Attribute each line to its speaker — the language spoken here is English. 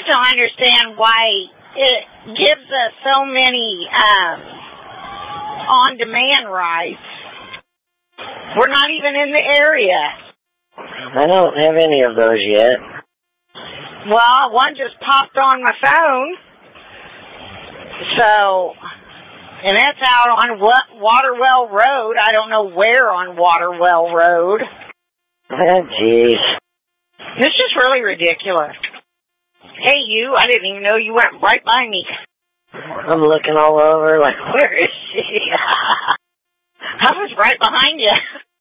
Speaker 1: just don't understand why it gives us so many on-demand rights. We're not even in the area.
Speaker 2: I don't have any of those yet.
Speaker 1: Well, one just popped on my phone. So, and that's out on Waterwell Road. I don't know where on Waterwell Road.
Speaker 2: Oh, jeez.
Speaker 1: This is really ridiculous. Hey, you, I didn't even know you went right by me.
Speaker 2: I'm looking all over like, where is she?
Speaker 1: I was right behind you.